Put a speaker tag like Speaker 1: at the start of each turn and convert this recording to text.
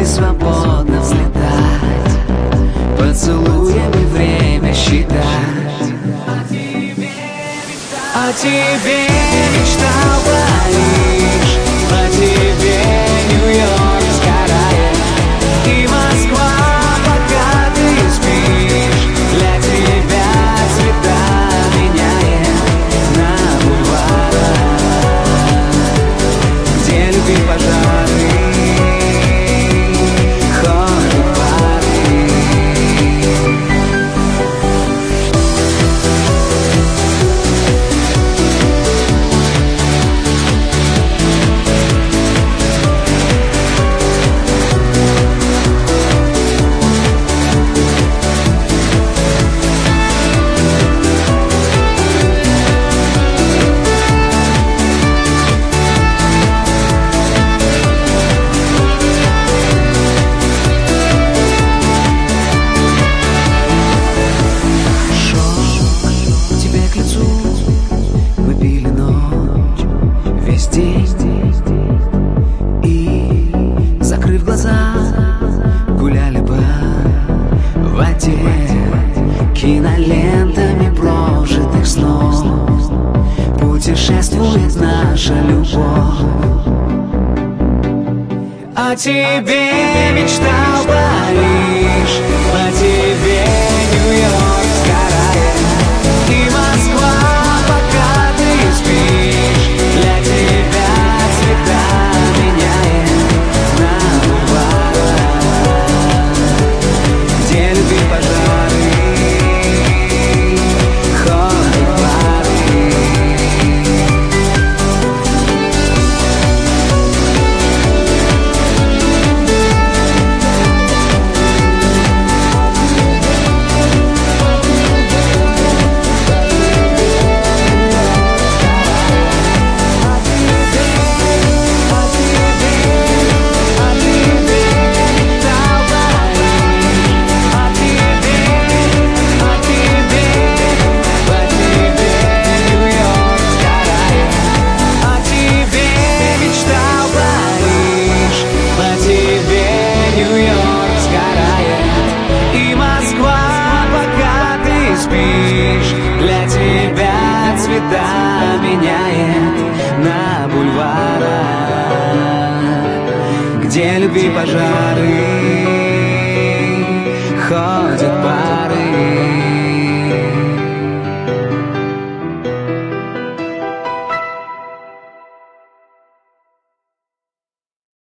Speaker 1: свободно взлетать, поцелуями время считать. О тебе мечтал Париж, по тебе Нью-Йорк сгорает, и Москва, пока ты спишь, для тебя цвета меняет на бульварах, где любви пожары, ходят пары. И, закрыв глаза, гуляли бы в воде кинолентами прожитых снов. Путешествует наша любовь. О тебе мечтал Париж, по тебе Нью-Йорк сгорает, и Москва, пока ты спишь, для тебя цвета меняет на бульварах, где любви пожары, ходят пары. Для тебя цвета меняет на бульварах, где любви пожары.